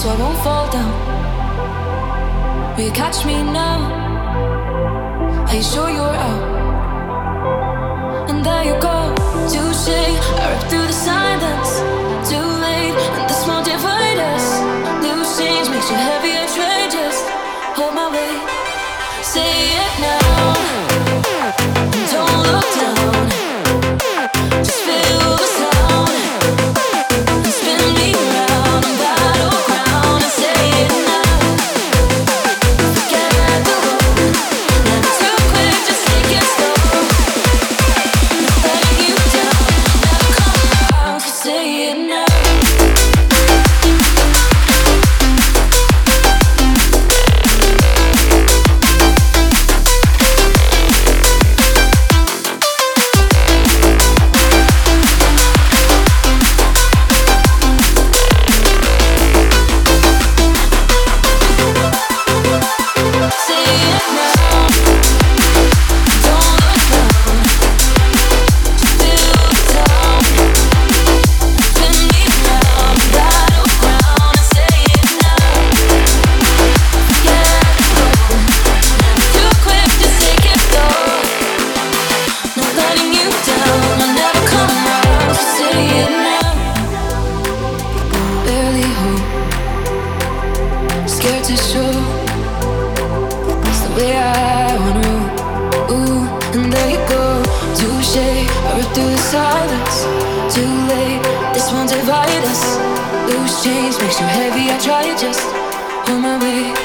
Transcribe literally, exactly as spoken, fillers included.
so I won't fall down. Will you catch me now? Are you sure you're out? And there you go, touche. I rip through the silence, too late, and this won't divide us. Loose change makes you heavy, I try just hold my weight. Say it now, don't look down. Just feel the sound and spin me around on battleground and say it now. Forget the road, never too quick, just take it slow. Not letting you down, never come around, so say it now. Scared to show it's the way I wanna roll. Ooh, and there you go, touche. I rip through the silence, too late, this won't divide us. Loose change makes you heavy, I try to just hold my way.